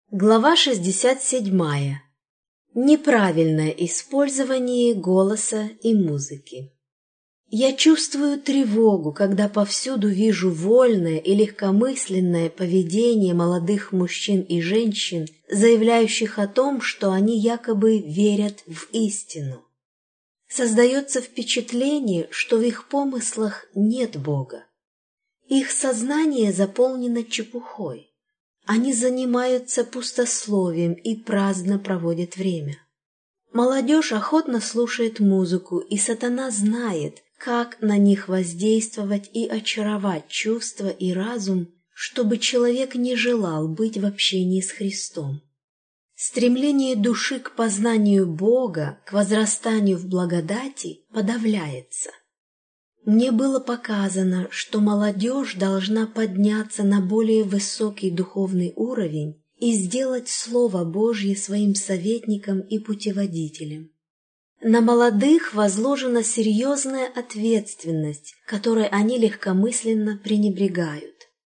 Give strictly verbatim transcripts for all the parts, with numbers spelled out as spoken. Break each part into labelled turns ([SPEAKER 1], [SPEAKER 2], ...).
[SPEAKER 1] Глава шестьдесят семь. Неправильное использование голоса и музыки. Я чувствую тревогу, когда повсюду вижу вольное и легкомысленное поведение молодых мужчин и женщин, заявляющих о том, что они якобы верят в истину. Создается впечатление, что в их помыслах нет Бога. Их сознание заполнено чепухой. Они занимаются пустословием и праздно проводят время. Молодежь охотно слушает музыку, и сатана знает, как на них воздействовать и очаровать чувства и разум, чтобы человек не желал быть в общении с Христом. Стремление души к познанию Бога, к возрастанию в благодати подавляется. Мне было показано, что молодежь должна подняться на более высокий духовный уровень и сделать Слово Божье своим советником и путеводителем. На молодых возложена серьезная ответственность, которой они легкомысленно пренебрегают.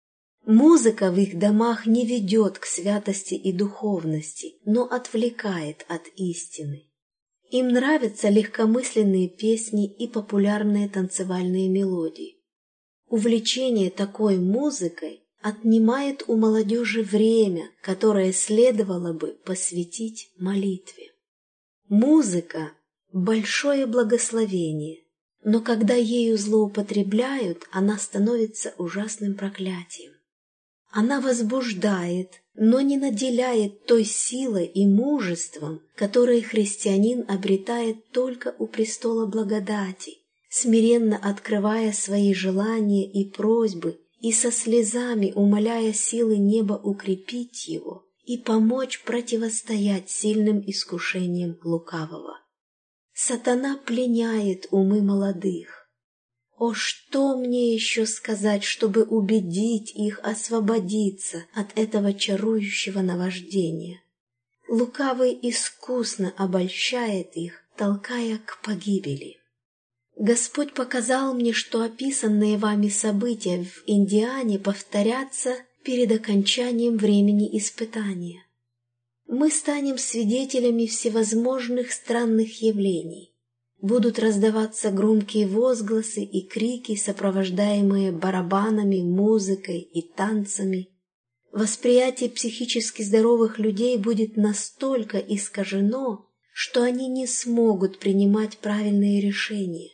[SPEAKER 1] Музыка в их домах не ведет к святости и духовности, но отвлекает от истины. Им нравятся легкомысленные песни и популярные танцевальные мелодии. Увлечение такой музыкой отнимает у молодежи время, которое следовало бы посвятить молитве. Музыка – большое благословение, но когда ею злоупотребляют, она становится ужасным проклятием. Она возбуждает, но не наделяет той силой и мужеством, которые христианин обретает только у престола благодати, смиренно открывая свои желания и просьбы и со слезами умоляя силы неба укрепить его и помочь противостоять сильным искушениям лукавого. Сатана пленяет умы молодых. О, что мне еще сказать, чтобы убедить их освободиться от этого чарующего наваждения? Лукавый искусно обольщает их, толкая к погибели. Господь показал мне, что описанные вами события в Индиане повторятся перед окончанием времени испытания. Мы станем свидетелями всевозможных странных явлений. Будут раздаваться громкие возгласы и крики, сопровождаемые барабанами, музыкой и танцами. Восприятие психически здоровых людей будет настолько искажено, что они не смогут принимать правильные решения.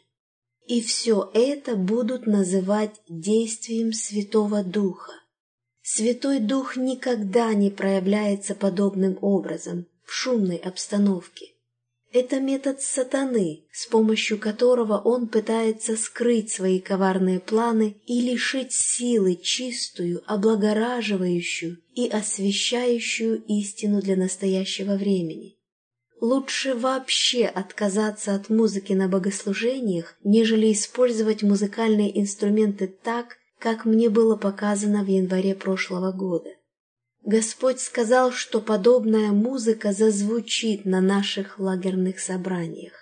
[SPEAKER 1] И все это будут называть действием Святого Духа. Святой Дух никогда не проявляется подобным образом в шумной обстановке. Это метод сатаны, с помощью которого он пытается скрыть свои коварные планы и лишить силы чистую, облагораживающую и освещающую истину для настоящего времени. Лучше вообще отказаться от музыки на богослужениях, нежели использовать музыкальные инструменты так, как мне было показано в январе прошлого года. Господь сказал, что подобная музыка зазвучит на наших лагерных собраниях.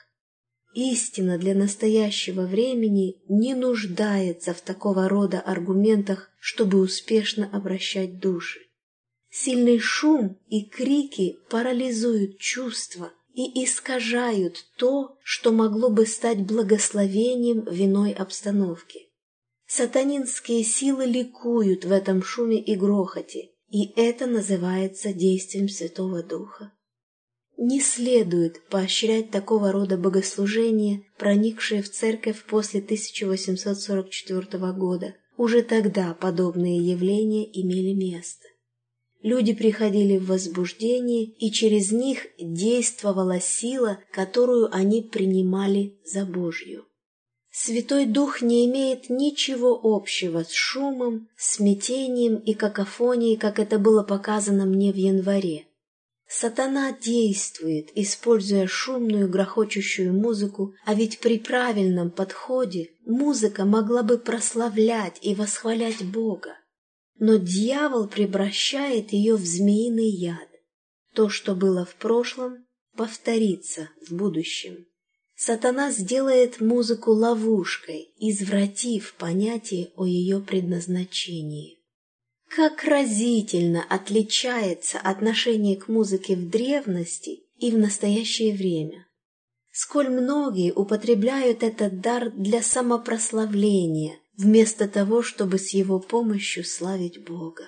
[SPEAKER 1] Истина для настоящего времени не нуждается в такого рода аргументах, чтобы успешно обращать души. Сильный шум и крики парализуют чувства и искажают то, что могло бы стать благословением в иной обстановке. Сатанинские силы ликуют в этом шуме и грохоте, и это называется действием Святого Духа. Не следует поощрять такого рода богослужения, проникшие в церковь после тысяча восемьсот сорок четвёртого года. Уже тогда подобные явления имели место. Люди приходили в возбуждение, и через них действовала сила, которую они принимали за Божью. Святой Дух не имеет ничего общего с шумом, смятением и какофонией, как это было показано мне в январе. Сатана действует, используя шумную грохочущую музыку, а ведь при правильном подходе музыка могла бы прославлять и восхвалять Бога. Но дьявол превращает ее в змеиный яд. То, что было в прошлом, повторится в будущем. Сатана сделает музыку ловушкой, извратив понятие о ее предназначении. Как разительно отличается отношение к музыке в древности и в настоящее время. Сколь многие употребляют этот дар для самопрославления, вместо того, чтобы с его помощью славить Бога.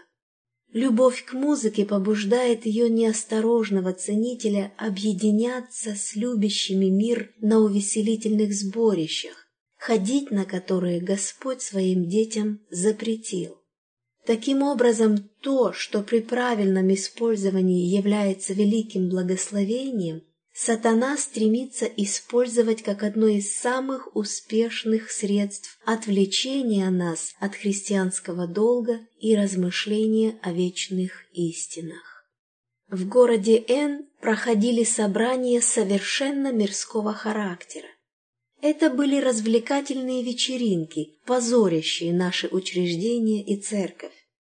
[SPEAKER 1] Любовь к музыке побуждает ее неосторожного ценителя объединяться с любящими мир на увеселительных сборищах, ходить на которые Господь своим детям запретил. Таким образом, то, что при правильном использовании является великим благословением, сатана стремится использовать как одно из самых успешных средств отвлечения нас от христианского долга и размышления о вечных истинах. В городе Н проходили собрания совершенно мирского характера. Это были развлекательные вечеринки, позорящие наши учреждения и церковь.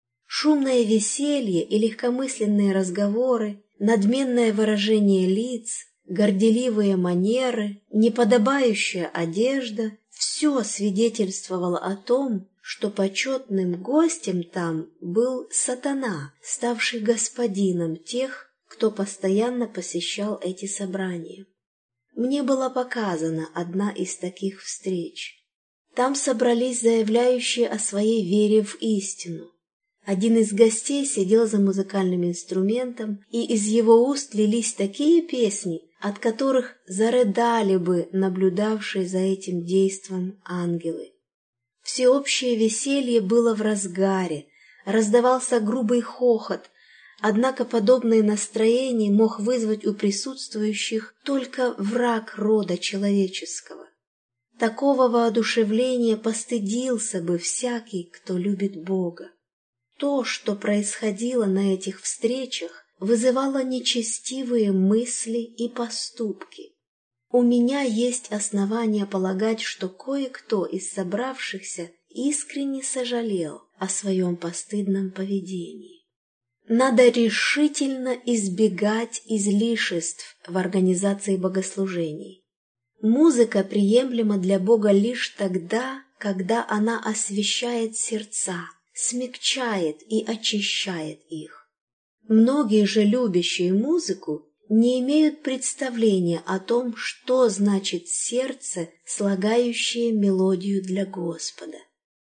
[SPEAKER 1] Шумное веселье и легкомысленные разговоры, надменное выражение лиц, горделивые манеры, неподобающая одежда – все свидетельствовало о том, что почетным гостем там был сатана, ставший господином тех, кто постоянно посещал эти собрания. Мне была показана одна из таких встреч. Там собрались заявляющие о своей вере в истину. Один из гостей сидел за музыкальным инструментом, и из его уст лились такие песни, от которых зарыдали бы наблюдавшие за этим действом ангелы. Всеобщее веселье было в разгаре, раздавался грубый хохот, однако подобное настроение мог вызвать у присутствующих только враг рода человеческого. Такого воодушевления постыдился бы всякий, кто любит Бога. То, что происходило на этих встречах, вызывало нечестивые мысли и поступки. У меня есть основания полагать, что кое-кто из собравшихся искренне сожалел о своем постыдном поведении. Надо решительно избегать излишеств в организации богослужений. Музыка приемлема для Бога лишь тогда, когда она освещает сердца, смягчает и очищает их. Многие же любящие музыку не имеют представления о том, что значит сердце, слагающее мелодию для Господа.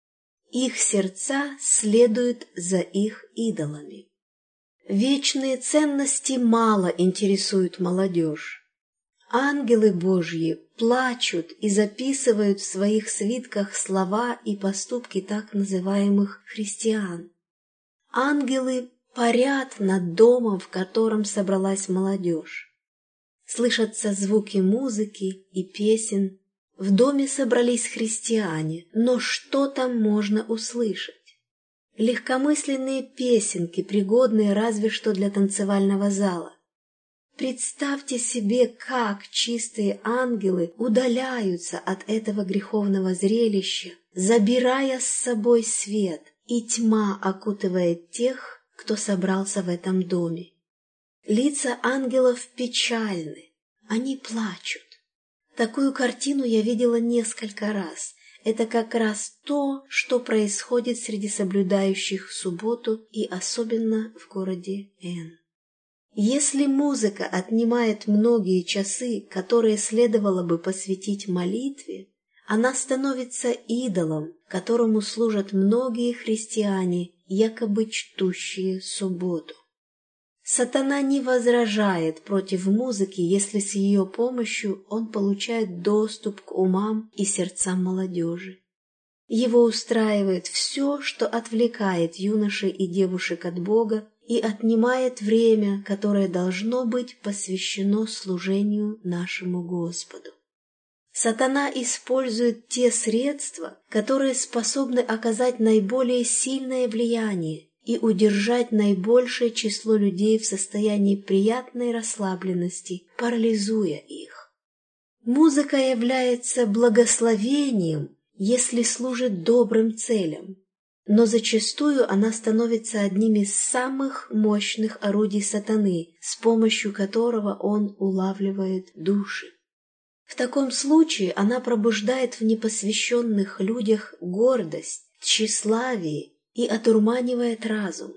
[SPEAKER 1] Их сердца следуют за их идолами. Вечные ценности мало интересуют молодежь. Ангелы Божьи плачут и записывают в своих свитках слова и поступки так называемых христиан. Ангелы парят над домом, в котором собралась молодежь. Слышатся звуки музыки и песен. В доме собрались христиане, но что там можно услышать? Легкомысленные песенки, пригодные разве что для танцевального зала. Представьте себе, как чистые ангелы удаляются от этого греховного зрелища, забирая с собой свет, и тьма окутывает тех, кто собрался в этом доме. Лица ангелов печальны, они плачут. Такую картину я видела несколько раз. Это как раз то, что происходит среди соблюдающих субботу и особенно в городе Н. Если музыка отнимает многие часы, которые следовало бы посвятить молитве, она становится идолом, которому служат многие христиане, якобы чтущие субботу. Сатана не возражает против музыки, если с ее помощью он получает доступ к умам и сердцам молодежи. Его устраивает все, что отвлекает юношей и девушек от Бога и отнимает время, которое должно быть посвящено служению нашему Господу. Сатана использует те средства, которые способны оказать наиболее сильное влияние и удержать наибольшее число людей в состоянии приятной расслабленности, парализуя их. Музыка является благословением, если служит добрым целям, но зачастую она становится одним из самых мощных орудий сатаны, с помощью которого он улавливает души. В таком случае она пробуждает в непосвященных людях гордость, тщеславие и одурманивает разум.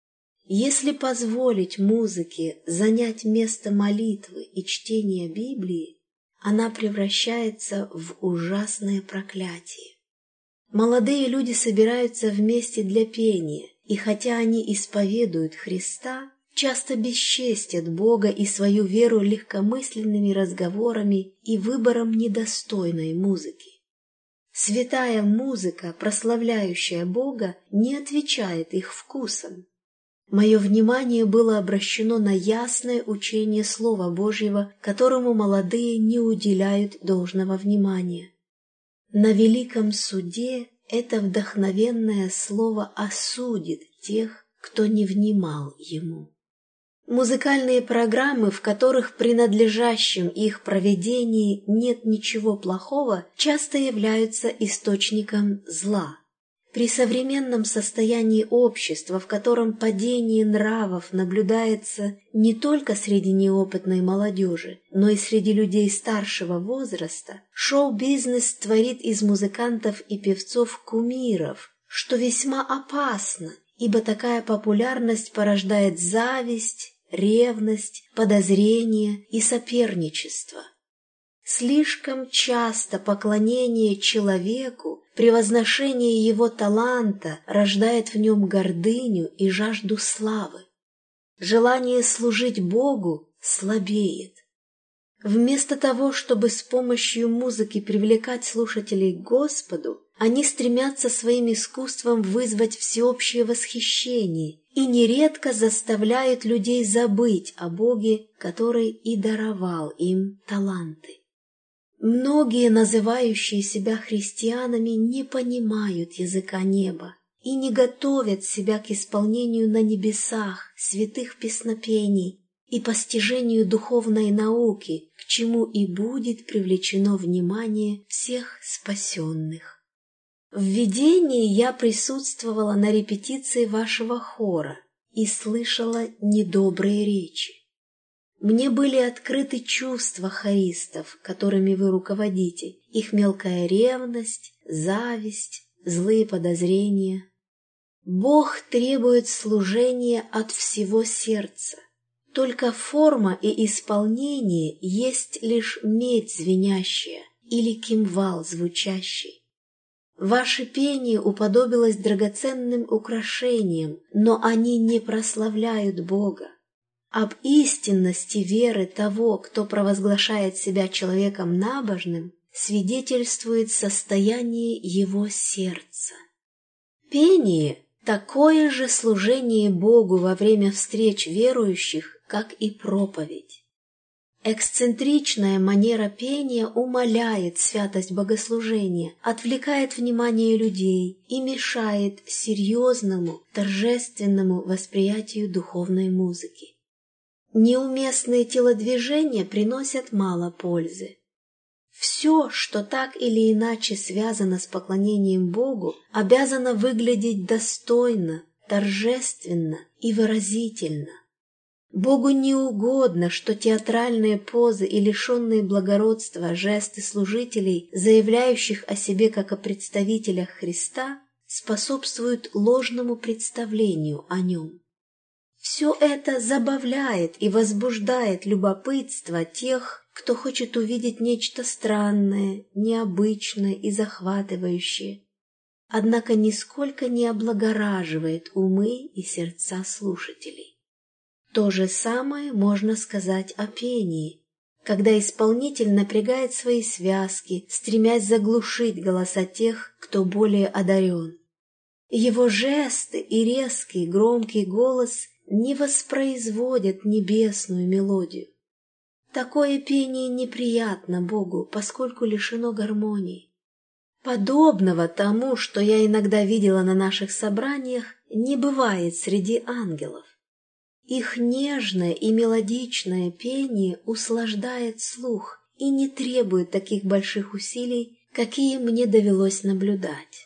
[SPEAKER 1] Если позволить музыке занять место молитвы и чтения Библии, она превращается в ужасное проклятие. Молодые люди собираются вместе для пения, и хотя они исповедуют Христа, часто бесчестят Бога и свою веру легкомысленными разговорами и выбором недостойной музыки. Святая музыка, прославляющая Бога, не отвечает их вкусам. Мое внимание было обращено на ясное учение Слова Божьего, которому молодые не уделяют должного внимания. На великом суде это вдохновенное слово осудит тех, кто не внимал ему. Музыкальные программы, в которых при надлежащем их проведении нет ничего плохого, часто являются источником зла. При современном состоянии общества, в котором падение нравов наблюдается не только среди неопытной молодежи, но и среди людей старшего возраста, шоу-бизнес творит из музыкантов и певцов кумиров, что весьма опасно, ибо такая популярность порождает зависть, ревность, подозрение и соперничество. Слишком часто поклонение человеку, превозношение его таланта рождает в нем гордыню и жажду славы. Желание служить Богу слабеет. Вместо того, чтобы с помощью музыки привлекать слушателей к Господу, они стремятся своим искусством вызвать всеобщее восхищение и нередко заставляют людей забыть о Боге, который и даровал им таланты. Многие, называющие себя христианами, не понимают языка неба и не готовят себя к исполнению на небесах святых песнопений и постижению духовной науки, к чему и будет привлечено внимание всех спасенных. В видении я присутствовала на репетиции вашего хора и слышала недобрые речи. Мне были открыты чувства хористов, которыми вы руководите, их мелкая ревность, зависть, злые подозрения. Бог требует служения от всего сердца. Только форма и исполнение есть лишь медь звенящая или кимвал звучащий. Ваше пение уподобилось драгоценным украшениям, но они не прославляют Бога. Об истинности веры того, кто провозглашает себя человеком набожным, свидетельствует состояние его сердца. Пение – такое же служение Богу во время встреч верующих, как и проповедь. Эксцентричная манера пения умаляет святость богослужения, отвлекает внимание людей и мешает серьезному, торжественному восприятию духовной музыки. Неуместные телодвижения приносят мало пользы. Все, что так или иначе связано с поклонением Богу, обязано выглядеть достойно, торжественно и выразительно. Богу не угодно, что театральные позы и лишенные благородства жесты служителей, заявляющих о себе как о представителях Христа, способствуют ложному представлению о нем. Все это забавляет и возбуждает любопытство тех, кто хочет увидеть нечто странное, необычное и захватывающее, однако нисколько не облагораживает умы и сердца слушателей. То же самое можно сказать о пении, когда исполнитель напрягает свои связки, стремясь заглушить голоса тех, кто более одарен. Его жесты и резкий громкий голос не воспроизводят небесную мелодию. Такое пение неприятно Богу, поскольку лишено гармонии. Подобного тому, что я иногда видела на наших собраниях, не бывает среди ангелов. Их нежное и мелодичное пение услаждает слух и не требует таких больших усилий, какие мне довелось наблюдать.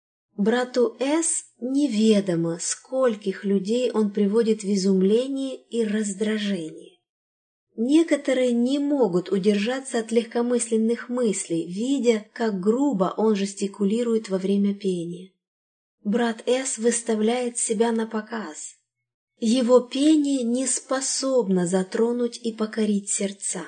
[SPEAKER 1] Брату С. неведомо, скольких людей он приводит в изумление и раздражение. Некоторые не могут удержаться от легкомысленных мыслей, видя, как грубо он жестикулирует во время пения. брат С выставляет себя на показ. Его пение не способно затронуть и покорить сердца.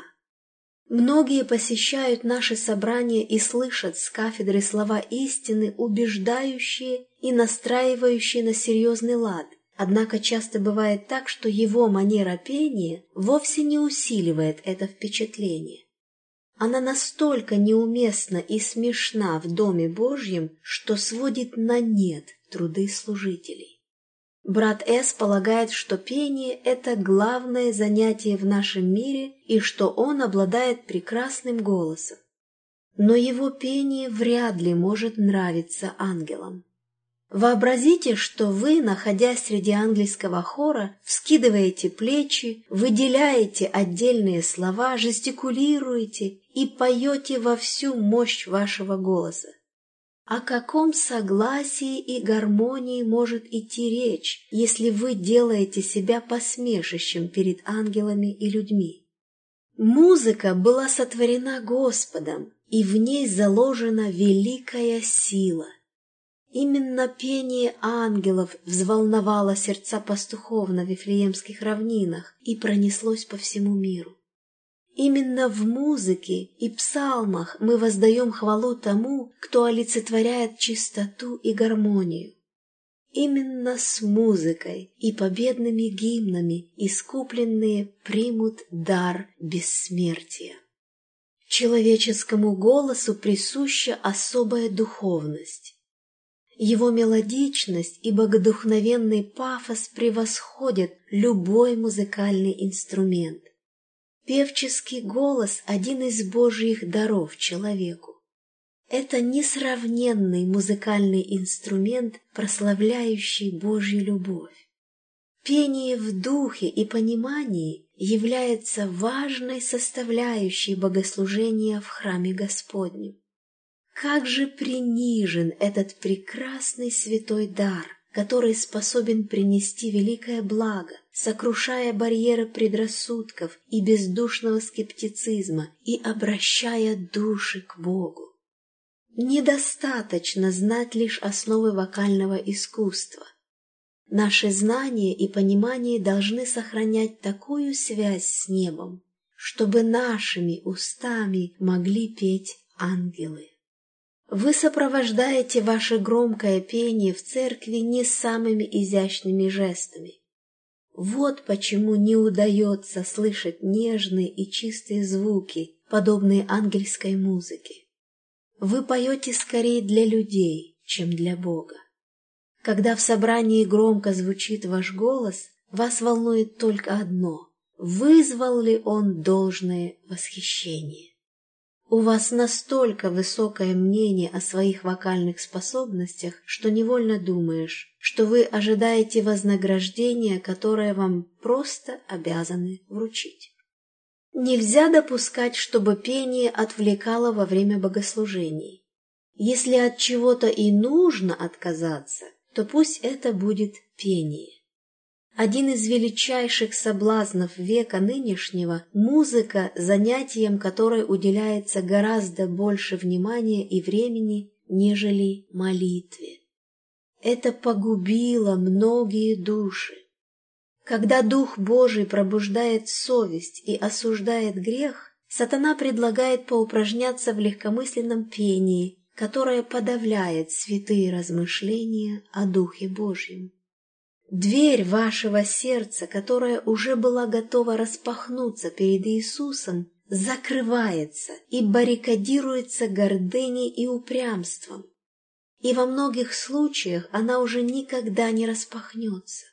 [SPEAKER 1] Многие посещают наши собрания и слышат с кафедры слова истины, убеждающие и настраивающие на серьезный лад. Однако часто бывает так, что его манера пения вовсе не усиливает это впечатление. Она настолько неуместна и смешна в Доме Божьем, что сводит на нет труды служителей. Брат С полагает, что пение – это главное занятие в нашем мире и что он обладает прекрасным голосом. Но его пение вряд ли может нравиться ангелам. Вообразите, что вы, находясь среди ангельского хора, вскидываете плечи, выделяете отдельные слова, жестикулируете и поете во всю мощь вашего голоса. О каком согласии и гармонии может идти речь, если вы делаете себя посмешищем перед ангелами и людьми? Музыка была сотворена Господом, и в ней заложена великая сила. Именно пение ангелов взволновало сердца пастухов на Вифлеемских равнинах и пронеслось по всему миру. Именно в музыке и псалмах мы воздаем хвалу тому, кто олицетворяет чистоту и гармонию. Именно с музыкой и победными гимнами искупленные примут дар бессмертия. Человеческому голосу присуща особая духовность. Его мелодичность и богодухновенный пафос превосходят любой музыкальный инструмент. Певческий голос – один из Божьих даров человеку. Это несравненный музыкальный инструмент, прославляющий Божью любовь. Пение в духе и понимании является важной составляющей богослужения в храме Господнем. Как же принижен этот прекрасный святой дар, который способен принести великое благо, сокрушая барьеры предрассудков и бездушного скептицизма и обращая души к Богу. Недостаточно знать лишь основы вокального искусства. Наши знания и понимание должны сохранять такую связь с небом, чтобы нашими устами могли петь ангелы. Вы сопровождаете ваше громкое пение в церкви не самыми изящными жестами. Вот почему не удается слышать нежные и чистые звуки, подобные ангельской музыке. Вы поете скорее для людей, чем для Бога. Когда в собрании громко звучит ваш голос, вас волнует только одно – вызвал ли он должное восхищение. У вас настолько высокое мнение о своих вокальных способностях, что невольно думаешь, что вы ожидаете вознаграждения, которое вам просто обязаны вручить. Нельзя допускать, чтобы пение отвлекало во время богослужений. Если от чего-то и нужно отказаться, то пусть это будет пение. Один из величайших соблазнов века нынешнего – музыка, занятием которой уделяется гораздо больше внимания и времени, нежели молитве. Это погубило многие души. Когда Дух Божий пробуждает совесть и осуждает грех, сатана предлагает поупражняться в легкомысленном пении, которое подавляет святые размышления о Духе Божьем. Дверь вашего сердца, которая уже была готова распахнуться перед Иисусом, закрывается и баррикадируется гордыней и упрямством. И во многих случаях она уже никогда не распахнется.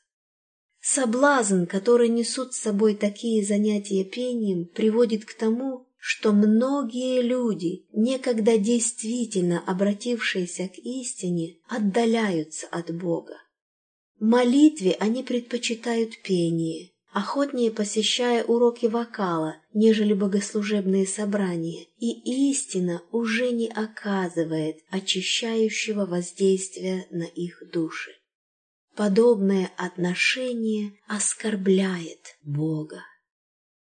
[SPEAKER 1] Соблазн, который несут с собой такие занятия пением, приводит к тому, что многие люди, некогда действительно обратившиеся к истине, отдаляются от Бога. Молитве они предпочитают пение, охотнее посещая уроки вокала, нежели богослужебные собрания, и истина уже не оказывает очищающего воздействия на их души. Подобное отношение оскорбляет Бога.